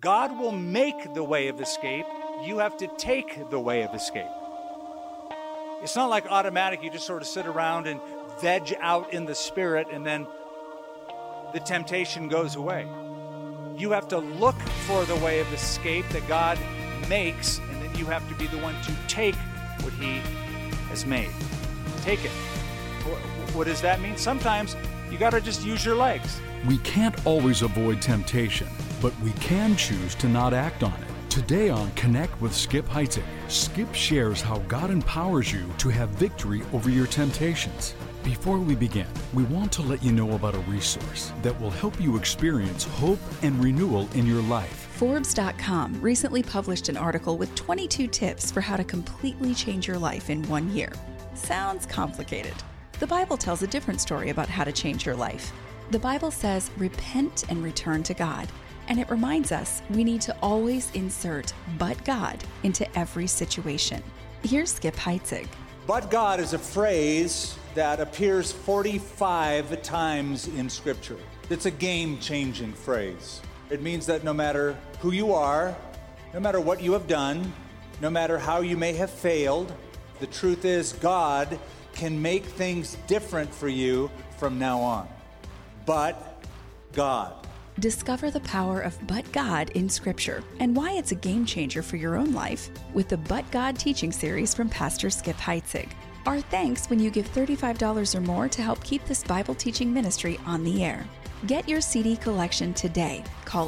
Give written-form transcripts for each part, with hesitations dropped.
God will make the way of escape. You have to take the way of escape. It's not like automatic. You just sort of sit around and veg out in the Spirit and then the temptation goes away. You have to look for the way of escape that God makes, and then you have to be the one to take what He has made. Take it. What does that mean? Sometimes you got to just use your legs. We can't always avoid temptation, but we can choose to not act on it. Today on Connect with Skip Heitzig, Skip shares how God empowers you to have victory over your temptations. Before we begin, we want to let you know about a resource that will help you experience hope and renewal in your life. Forbes.com recently published an article with 22 tips for how to completely change your life in 1 year. Sounds complicated. The Bible tells a different story about how to change your life. The Bible says, repent and return to God. And it reminds us we need to always insert "but God" into every situation. Here's Skip Heitzig. But God is a phrase that appears 45 times in Scripture. It's a game-changing phrase. It means that no matter who you are, no matter what you have done, no matter how you may have failed, the truth is God can make things different for you from now on. But God. Discover the power of But God in Scripture and why it's a game changer for your own life with the But God teaching series from Pastor Skip Heitzig. Our thanks when you give $35 or more to help keep this Bible teaching ministry on the air. Get your CD collection today. Call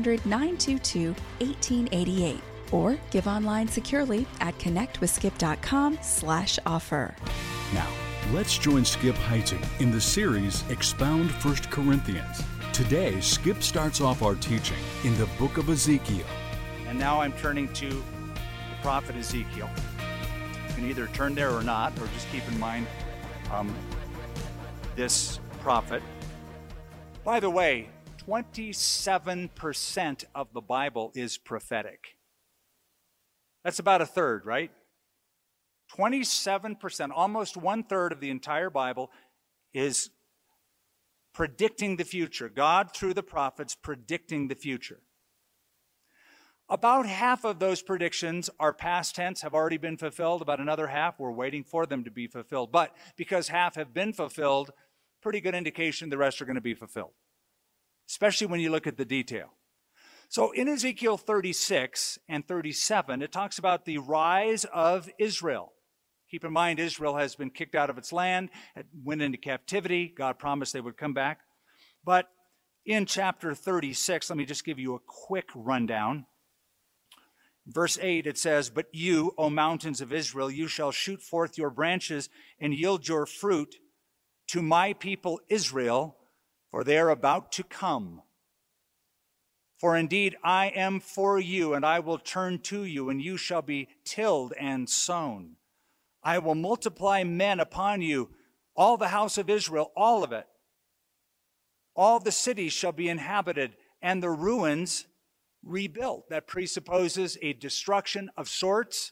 800-922-1888 or give online securely at connectwithskip.com/offer. Now, let's join Skip Heitzig in the series Expound 1 Corinthians. Today, Skip starts off our teaching in the book of Ezekiel. And now I'm turning to the prophet Ezekiel. You can either turn there or not, or just keep in mind this prophet. By the way, 27% of the Bible is prophetic. That's about a third, right? 27%, almost 1/3 of the entire Bible is predicting the future. God, through the prophets, predicting the future. About half of those predictions are past tense, have already been fulfilled. About another half, we're waiting for them to be fulfilled. But because half have been fulfilled, pretty good indication the rest are going to be fulfilled, especially when you look at the detail. So in Ezekiel 36 and 37, it talks about the rise of Israel. Keep in mind, Israel has been kicked out of its land, went into captivity. God promised they would come back. But in chapter 36, let me just give you a quick rundown. Verse 8, it says, "But you, O mountains of Israel, you shall shoot forth your branches and yield your fruit to my people Israel, for they are about to come. For indeed I am for you, and I will turn to you, and you shall be tilled and sown. I will multiply men upon you, all the house of Israel, all of it. All the cities shall be inhabited, and the ruins rebuilt." That presupposes a destruction of sorts.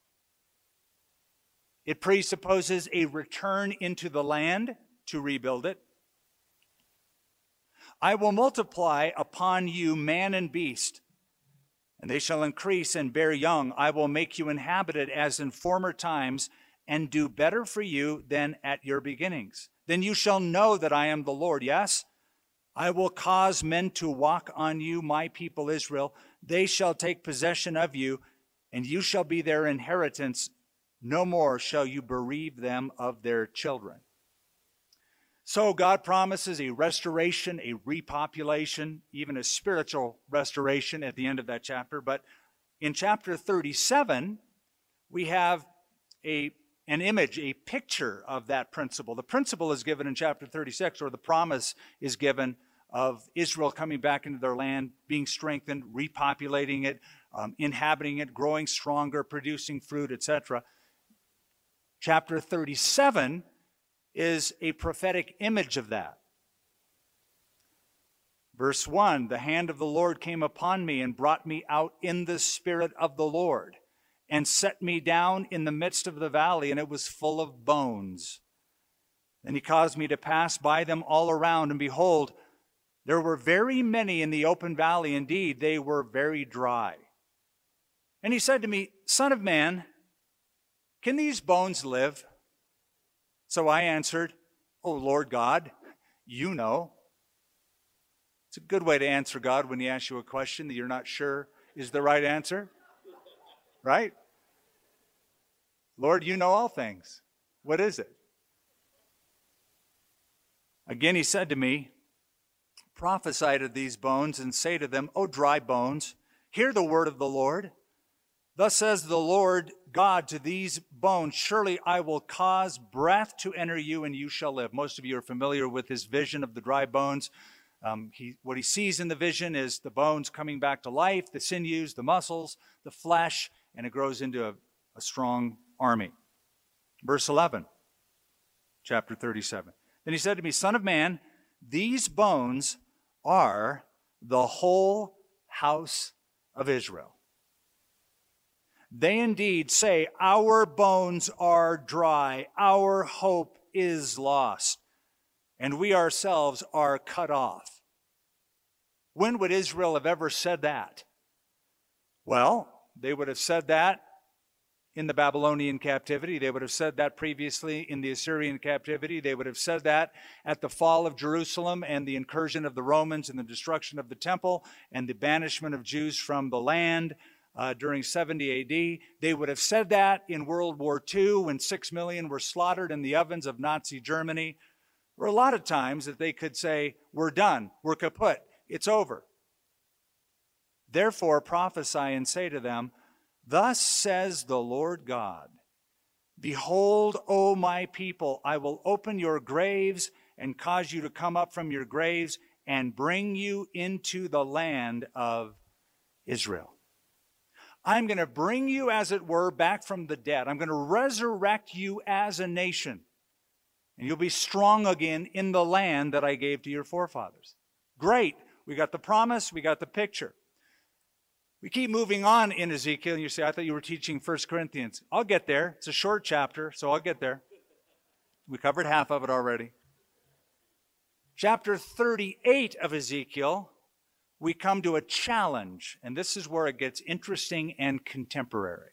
It presupposes a return into the land to rebuild it. "I will multiply upon you man and beast, and they shall increase and bear young. I will make you inhabited as in former times, and do better for you than at your beginnings. Then you shall know that I am the Lord. Yes, I will cause men to walk on you, my people Israel. They shall take possession of you, and you shall be their inheritance. No more shall you bereave them of their children." So God promises a restoration, a repopulation, even a spiritual restoration at the end of that chapter. But in chapter 37, we have an image, a picture of that principle. The principle is given in chapter 36, or the promise is given of Israel coming back into their land, being strengthened, repopulating it, inhabiting it, growing stronger, producing fruit, etc. Chapter 37 is a prophetic image of that. Verse 1, "The hand of the Lord came upon me and brought me out in the spirit of the Lord, and set me down in the midst of the valley, and it was full of bones. Then he caused me to pass by them all around, and behold, There were very many in the open valley. Indeed, they were very dry. And he said to me, Son of man, can these bones live? So I answered, O Lord God, you know. It's a good way to answer God when he asks you a question that you're not sure is the right answer. Right? Lord, you know all things. What is it? Again, he said to me, prophesy to these bones and say to them, O dry bones, hear the word of the Lord. Thus says the Lord God to these bones, surely I will cause breath to enter you and you shall live. Most of you are familiar with his vision of the dry bones. What he sees in the vision is the bones coming back to life, the sinews, the muscles, the flesh, and it grows into a strong army. Verse 11, chapter 37. Then he said to me, Son of man, these bones are the whole house of Israel. They indeed say, our bones are dry, our hope is lost, and we ourselves are cut off. When would Israel have ever said that? Well, they would have said that in the Babylonian captivity. They would have said that previously in the Assyrian captivity. They would have said that at the fall of Jerusalem and the incursion of the Romans and the destruction of the temple and the banishment of Jews from the land during 70 A.D. They would have said that in World War II when 6 million were slaughtered in the ovens of Nazi Germany. There were a lot of times that they could say, we're done, we're kaput, it's over. Therefore prophesy and say to them, thus says the Lord God, behold, O my people, I will open your graves and cause you to come up from your graves and bring you into the land of Israel. I'm going to bring you, as it were, back from the dead. I'm going to resurrect you as a nation. And you'll be strong again in the land that I gave to your forefathers. Great. We got the promise. We got the picture. We keep moving on in Ezekiel, and you say, I thought you were teaching 1 Corinthians. I'll get there. It's a short chapter, so I'll get there. We covered half of it already. Chapter 38 of Ezekiel, we come to a challenge, and this is where it gets interesting and contemporary.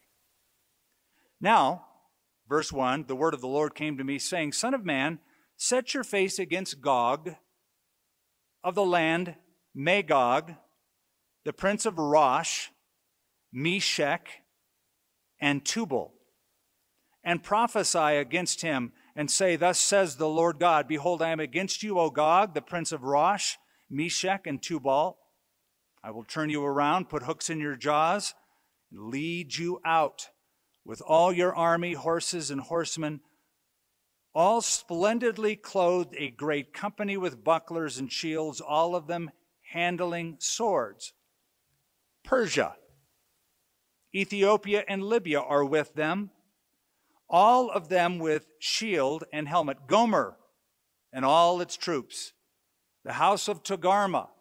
Now, verse 1, the word of the Lord came to me, saying, Son of man, set your face against Gog of the land Magog, the prince of Rosh, Meshech, and Tubal, and prophesy against him, and say, Thus says the Lord God, behold, I am against you, O Gog, the prince of Rosh, Meshech, and Tubal. I will turn you around, put hooks in your jaws, and lead you out with all your army, horses and horsemen, all splendidly clothed, a great company with bucklers and shields, all of them handling swords. Persia, Ethiopia, and Libya are with them, all of them with shield and helmet. Gomer and all its troops. The house of Togarmah,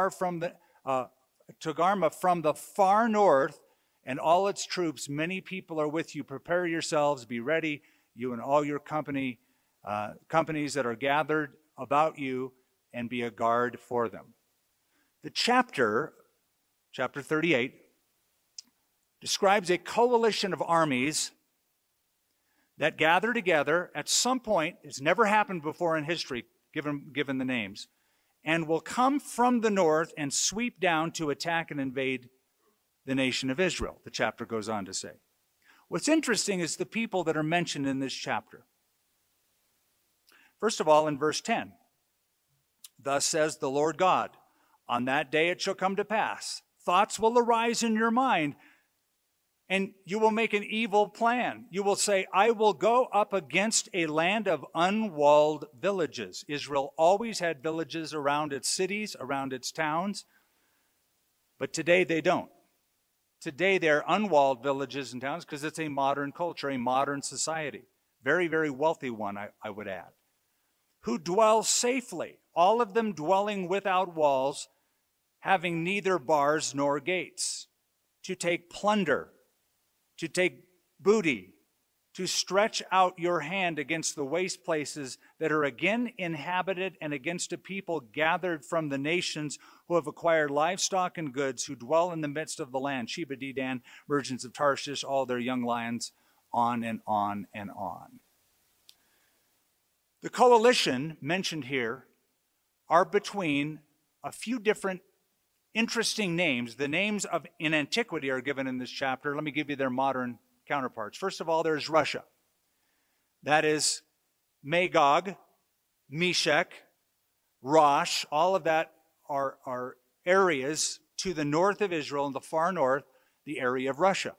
Togarmah from the far north, and all its troops, many people are with you. Prepare yourselves, be ready, you and all your companies that are gathered about you, and be a guard for them. The chapter 38, describes a coalition of armies that gather together at some point. It's never happened before in history, given the names, and will come from the north and sweep down to attack and invade the nation of Israel, the chapter goes on to say. What's interesting is the people that are mentioned in this chapter. First of all, in verse 10, thus says the Lord God, on that day it shall come to pass, thoughts will arise in your mind, and you will make an evil plan. You will say, I will go up against a land of unwalled villages. Israel always had villages around its cities, around its towns, but today they don't. Today they're unwalled villages and towns because it's a modern culture, a modern society. Very, very wealthy one, I would add. Who dwell safely, all of them dwelling without walls, having neither bars nor gates, to take plunder, to take booty, to stretch out your hand against the waste places that are again inhabited, and against a people gathered from the nations who have acquired livestock and goods, who dwell in the midst of the land, Sheba, Dedan, virgins of Tarshish, all their young lions, on and on and on. The coalition mentioned here are between a few different interesting names. The names in antiquity are given in this chapter. Let me give you their modern counterparts. First of all, there's Russia. That is Magog, Meshech, Rosh. All of that are areas to the north of Israel, in the far north, the area of Russia.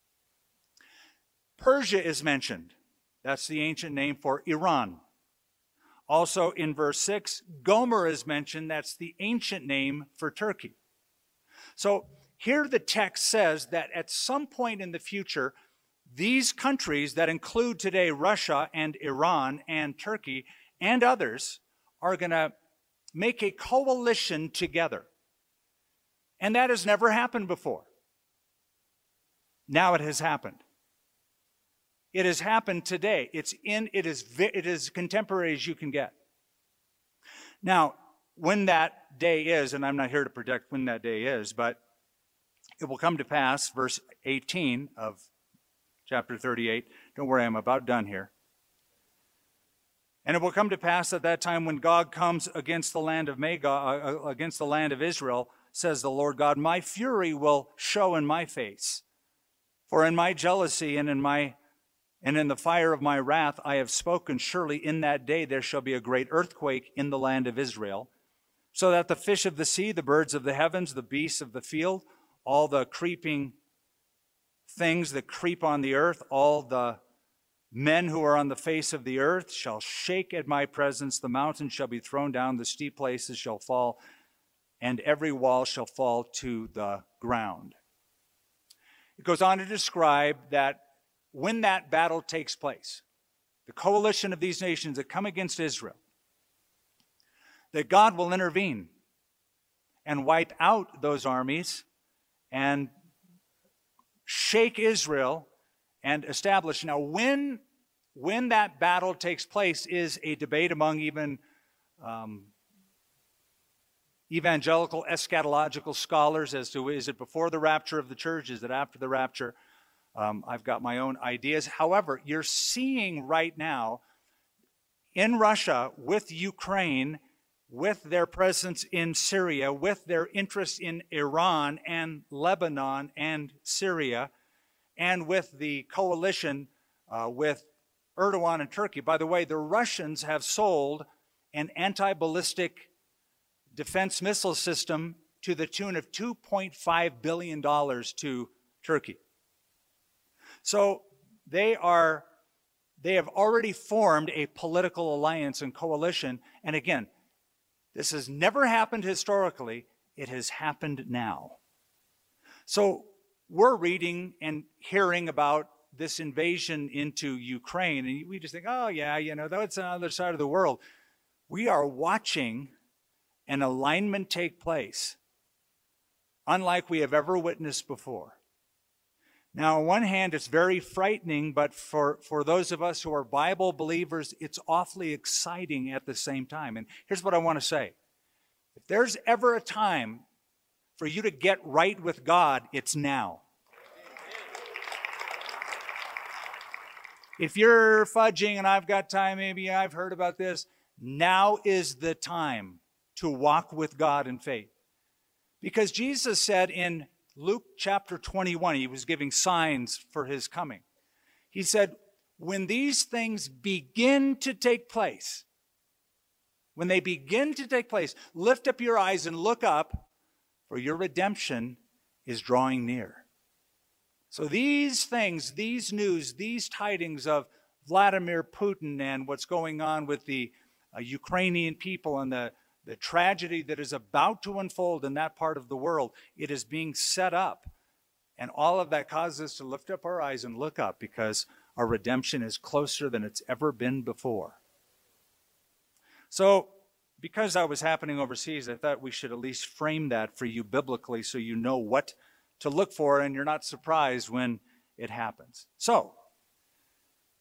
Persia is mentioned. That's the ancient name for Iran. Also in verse 6, Gomer is mentioned. That's the ancient name for Turkey. So here the text says that at some point in the future, these countries that include today Russia and Iran and Turkey and others are going to make a coalition together. And that has never happened before. Now it has happened. It has happened today. It is contemporary as you can get. Now, when that day is, and I'm not here to predict when that day is, but it will come to pass, verse 18 of chapter 38. Don't worry, I'm about done here. And it will come to pass at that time, when Gog comes against the land of Magog, against the land of Israel, says the Lord God, my fury will show in my face. For in my jealousy and in the fire of my wrath I have spoken, surely in that day there shall be a great earthquake in the land of Israel, so that the fish of the sea, the birds of the heavens, the beasts of the field, all the creeping things that creep on the earth, all the men who are on the face of the earth shall shake at my presence. The mountains shall be thrown down, the steep places shall fall, and every wall shall fall to the ground. It goes on to describe that when that battle takes place, the coalition of these nations that come against Israel, that God will intervene and wipe out those armies and shake Israel and establish. Now, when that battle takes place is a debate among even evangelical eschatological scholars as to, is it before the rapture of the church? Is it after the rapture? I've got my own ideas. However, you're seeing right now in Russia, with Ukraine, with their presence in Syria, with their interest in Iran and Lebanon and Syria, and with the coalition with Erdogan and Turkey. By the way, the Russians have sold an anti-ballistic defense missile system to the tune of $2.5 billion to Turkey. So they have already formed a political alliance and coalition. And again, this has never happened historically. It has happened now. So we're reading and hearing about this invasion into Ukraine, and we just think, oh yeah, that's on the other side of the world. We are watching an alignment take place, unlike we have ever witnessed before. Now, on one hand, it's very frightening, but for those of us who are Bible believers, it's awfully exciting at the same time. And here's what I want to say. If there's ever a time for you to get right with God, it's now. If you're fudging and I've got time, maybe I've heard about this, now is the time to walk with God in faith. Because Jesus said in Luke chapter 21, he was giving signs for his coming. He said, when these things begin to take place, lift up your eyes and look up, for your redemption is drawing near. So these things, these news, these tidings of Vladimir Putin and what's going on with the Ukrainian people and the tragedy that is about to unfold in that part of the world, it is being set up. And all of that causes us to lift up our eyes and look up, because our redemption is closer than it's ever been before. So, because that was happening overseas, I thought we should at least frame that for you biblically so you know what to look for and you're not surprised when it happens. So,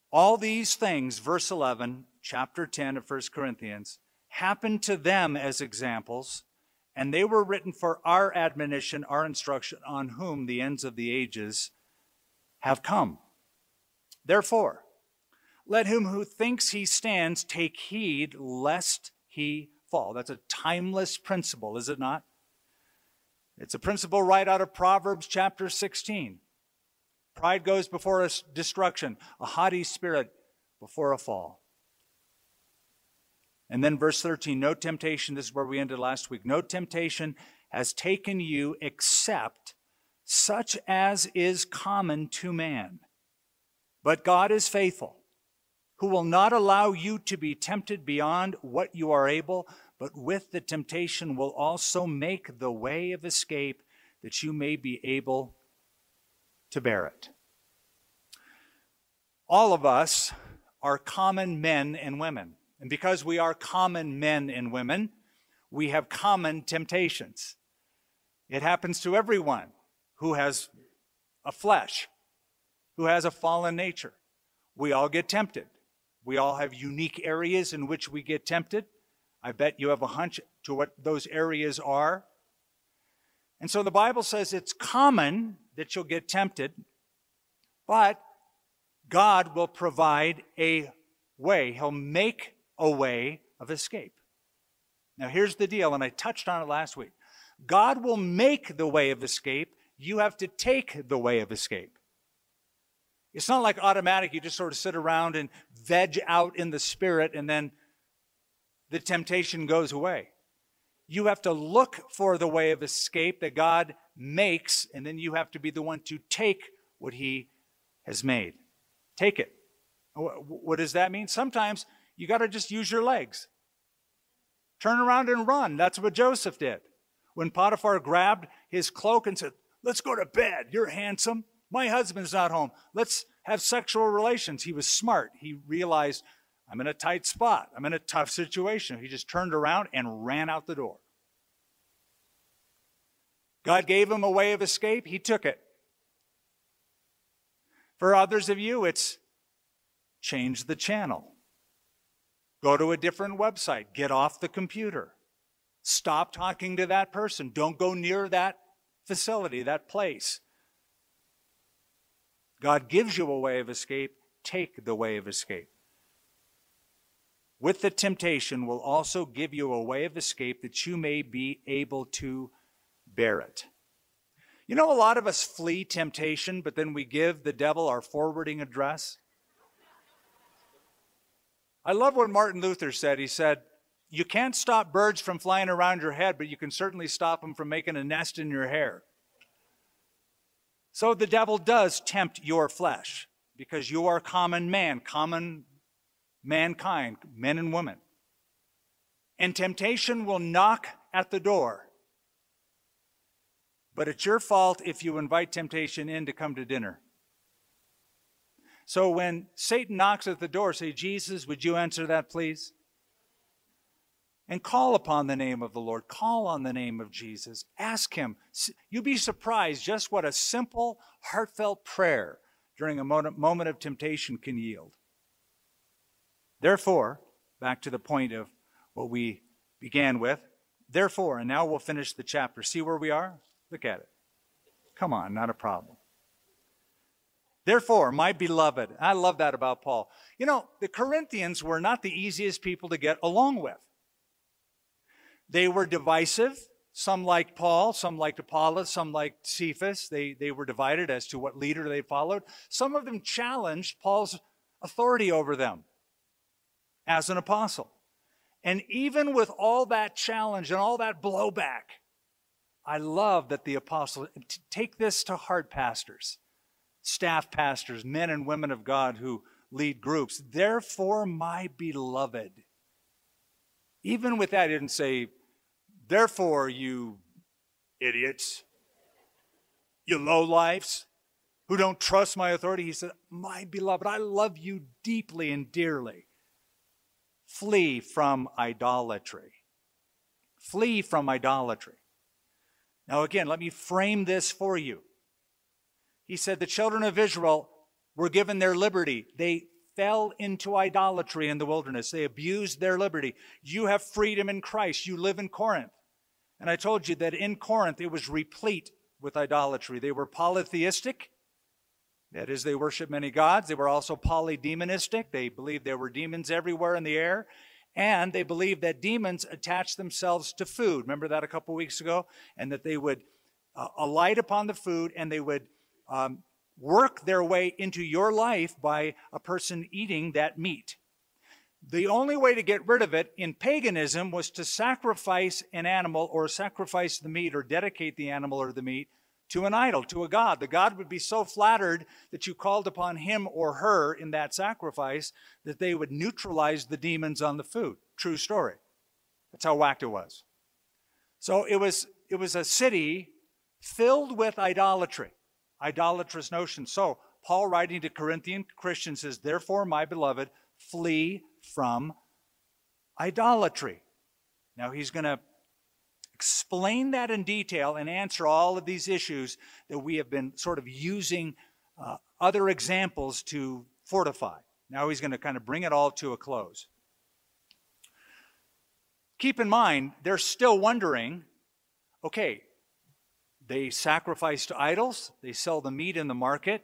All these things, verse 11, chapter 10 of 1 Corinthians, happened to them as examples, and they were written for our admonition, our instruction, on whom the ends of the ages have come. Therefore, let him who thinks he stands take heed lest he fall. That's a timeless principle, is it not? It's a principle right out of Proverbs chapter 16. Pride goes before us destruction, a haughty spirit before a fall. And then verse 13, no temptation, this is where we ended last week, no temptation has taken you except such as is common to man. But God is faithful, who will not allow you to be tempted beyond what you are able, but with the temptation will also make the way of escape that you may be able to bear it. All of us are common men and women. And because we are common men and women, we have common temptations. It happens to everyone who has a flesh, who has a fallen nature. We all get tempted. We all have unique areas in which we get tempted. I bet you have a hunch to what those areas are. And so the Bible says it's common that you'll get tempted, but God will provide a way. He'll make a way of escape. Now here's the deal, and I touched on it last week. God will make the way of escape. You have to take the way of escape. It's not like automatic, you just sort of sit around and veg out in the Spirit and then the temptation goes away. You have to look for the way of escape that God makes, and then you have to be the one to take what He has made. Take it. What does that mean? Sometimes you got to just use your legs. Turn around and run. That's what Joseph did. When Potiphar grabbed his cloak and said, let's go to bed. You're handsome. My husband's not home. Let's have sexual relations. He was smart. He realized, I'm in a tight spot. I'm in a tough situation. He just turned around and ran out the door. God gave him a way of escape. He took it. For others of you, it's change the channel. Go to a different website. Get off the computer. Stop talking to that person. Don't go near that facility, that place. God gives you a way of escape. Take the way of escape. With the temptation will also give you a way of escape that you may be able to bear it. You know, a lot of us flee temptation, but then we give the devil our forwarding address. I love what Martin Luther said. He said, you can't stop birds from flying around your head, but you can certainly stop them from making a nest in your hair. So the devil does tempt your flesh because you are common man, common mankind, men and women. And temptation will knock at the door. But it's your fault if you invite temptation in to come to dinner. So when Satan knocks at the door, say, Jesus, would you answer that, please? And call upon the name of the Lord. Call on the name of Jesus. Ask Him. You'd be surprised just what a simple, heartfelt prayer during a moment of temptation can yield. Therefore, back to the point of what we began with, therefore, and now we'll finish the chapter. See where we are? Look at it. Come on, not a problem. Therefore, my beloved, I love that about Paul. You know, the Corinthians were not the easiest people to get along with. They were divisive. Some liked Paul, some liked Apollos, some liked Cephas. They were divided as to what leader they followed. Some of them challenged Paul's authority over them as an apostle. And even with all that challenge and all that blowback, I love that the apostle, take this to heart, pastors, staff pastors, men and women of God who lead groups. Therefore, my beloved. Even with that, he didn't say, therefore, you idiots, you lowlifes who don't trust my authority. He said, my beloved, I love you deeply and dearly. Flee from idolatry. Flee from idolatry. Now again, let me frame this for you. He said the children of Israel were given their liberty. They fell into idolatry in the wilderness. They abused their liberty. You have freedom in Christ. You live in Corinth. And I told you that in Corinth, it was replete with idolatry. They were polytheistic. That is, they worshiped many gods. They were also polydemonistic. They believed there were demons everywhere in the air. And they believed that demons attached themselves to food. Remember that a couple weeks ago? And that they would alight upon the food, and they would work their way into your life by a person eating that meat. The only way to get rid of it in paganism was to sacrifice an animal, or sacrifice the meat, or dedicate the animal or the meat to an idol, to a god. The god would be so flattered that you called upon him or her in that sacrifice that they would neutralize the demons on the food. True story. That's how whacked it was. So it was a city filled with idolatry, idolatrous notions. So Paul, writing to Corinthian Christians, says, therefore, my beloved, flee from idolatry. Now he's going to explain that in detail and answer all of these issues that we have been sort of using other examples to fortify. Now he's going to kind of bring it all to a close. Keep in mind, they're still wondering, okay, they sacrifice to idols, they sell the meat in the market.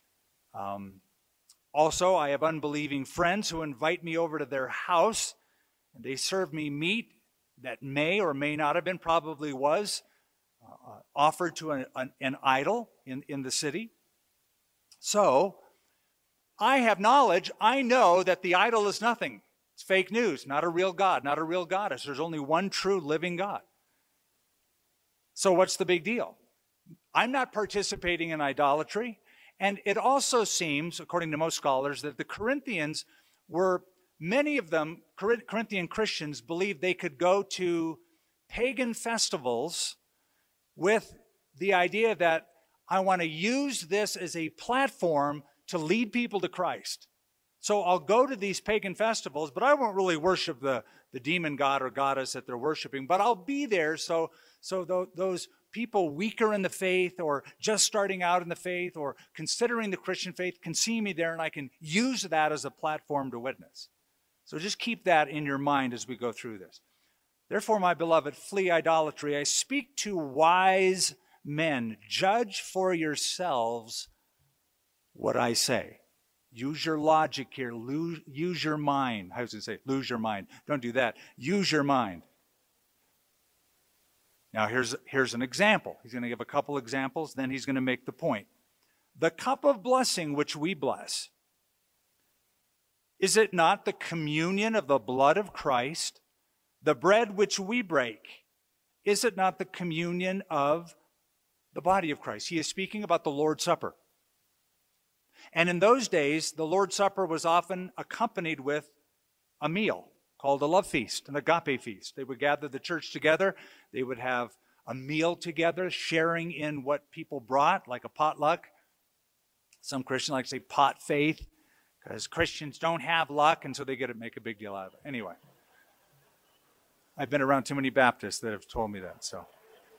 Also, I have unbelieving friends who invite me over to their house, and they serve me meat that may or may not have been, probably was, offered to an idol in the city. So, I have knowledge. I know that the idol is nothing. It's fake news, not a real God, not a real goddess. There's only one true living God. So what's the big deal? I'm not participating in idolatry. And it also seems, according to most scholars, that the Corinthians were, many of them, Corinthian Christians, believed they could go to pagan festivals with the idea that I want to use this as a platform to lead people to Christ. So I'll go to these pagan festivals, but I won't really worship the demon god or goddess that they're worshiping, but I'll be there so those people weaker in the faith, or just starting out in the faith, or considering the Christian faith, can see me there, and I can use that as a platform to witness. So just keep that in your mind as we go through this. Therefore, my beloved, flee idolatry. I speak to wise men. Judge for yourselves what I say. Use your logic here. Use your mind. I was going to say, lose your mind. Don't do that. Use your mind. Now, here's an example. He's going to give a couple examples, then he's going to make the point. The cup of blessing which we bless, is it not the communion of the blood of Christ? The bread which we break, is it not the communion of the body of Christ? He is speaking about the Lord's Supper. And in those days, the Lord's Supper was often accompanied with a meal called a love feast, an agape feast. They would gather the church together. They would have a meal together, sharing in what people brought, like a potluck. Some Christians like to say pot faith, because Christians don't have luck, and so they get to make a big deal out of it. Anyway, I've been around too many Baptists that have told me that. So,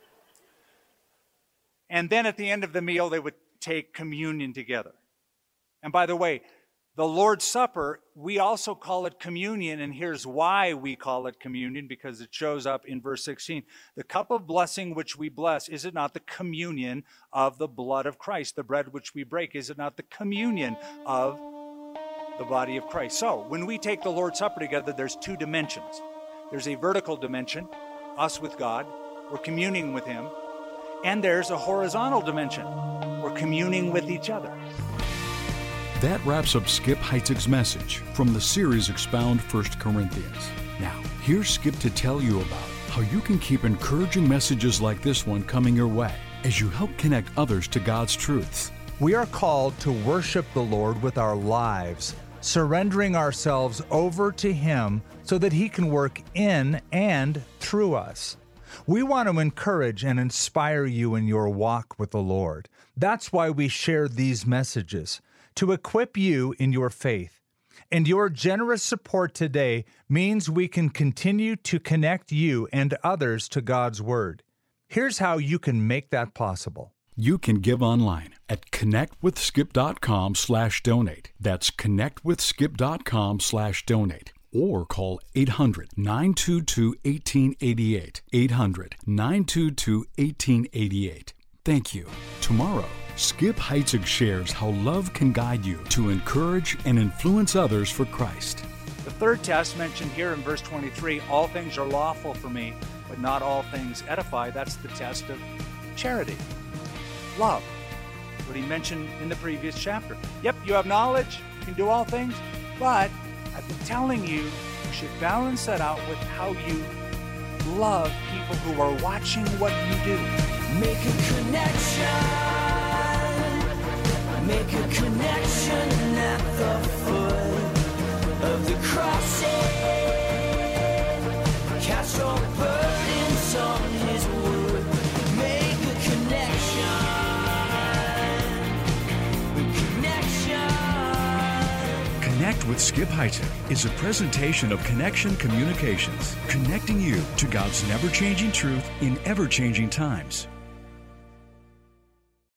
and then at the end of the meal, they would take communion together. And by the way, the Lord's Supper, we also call it communion, and here's why we call it communion, because it shows up in verse 16. The cup of blessing which we bless, is it not the communion of the blood of Christ? The bread which we break, is it not the communion of the body of Christ? So, when we take the Lord's Supper together, there's two dimensions. There's a vertical dimension, us with God, we're communing with Him, and there's a horizontal dimension, we're communing with each other. That wraps up Skip Heitzig's message from the series Expound 1 Corinthians. Now, here's Skip to tell you about how you can keep encouraging messages like this one coming your way as you help connect others to God's truths. We are called to worship the Lord with our lives, surrendering ourselves over to Him so that He can work in and through us. We want to encourage and inspire you in your walk with the Lord. That's why we share these messages, to equip you in your faith. And your generous support today means we can continue to connect you and others to God's Word. Here's how you can make that possible. You can give online at connectwithskip.com/donate. That's connectwithskip.com/donate. Or call 800-922-1888. 800-922-1888. Thank you. Tomorrow, Skip Heitzig shares how love can guide you to encourage and influence others for Christ. The third test mentioned here in verse 23, all things are lawful for me, but not all things edify. That's the test of charity, love, what he mentioned in the previous chapter. Yep, you have knowledge, you can do all things, but I've been telling you, you should balance that out with how you love people who are watching what you do. Make a connection at the foot of the cross. Cast your burdens on his wood. Make a connection. Connect with Skip Heitzig is a presentation of Connection Communications, connecting you to God's never-changing truth in ever-changing times.